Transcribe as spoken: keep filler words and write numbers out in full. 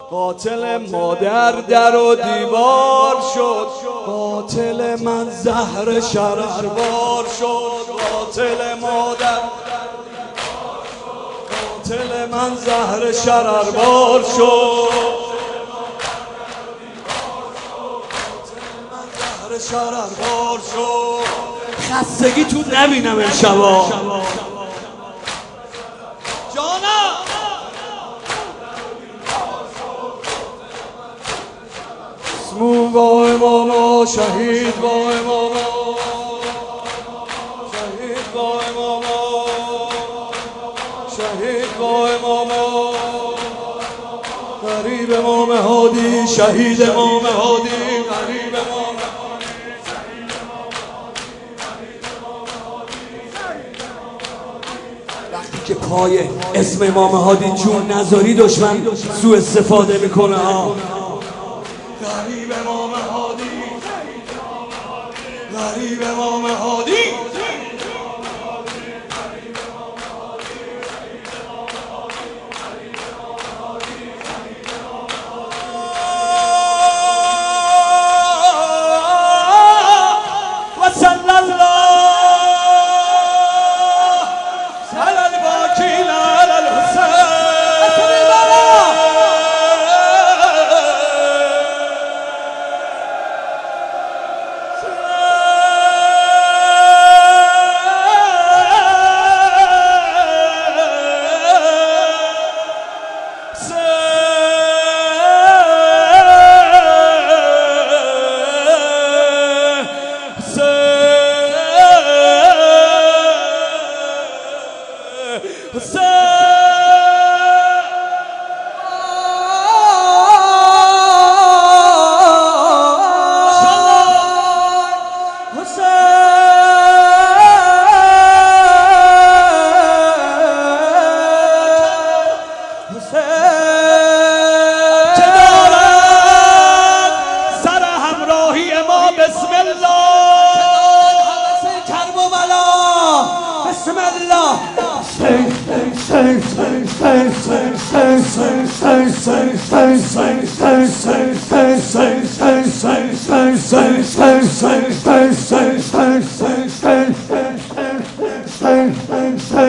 قاتل مادر در و دیوار شد، قاتل من زهر شرربار شد. قاتل مادر قاتل من زهر شرربار شد. شرربار شد. خستگی تو نبینم امشبا جانا. اسمون با اماما، شهید با اماما، شهید با اماما، شهید با اماما. غریب امام هادی، شهید امام هادی، غریب امام که پای اسم امام هادی جون نذاری دشمن سوء استفاده میکنه ها. غریب امام هادی، غریب امام هادی. و صلی الله Bang, bang, bang, bang, bang, bang, bang, bang, bang, bang, bang,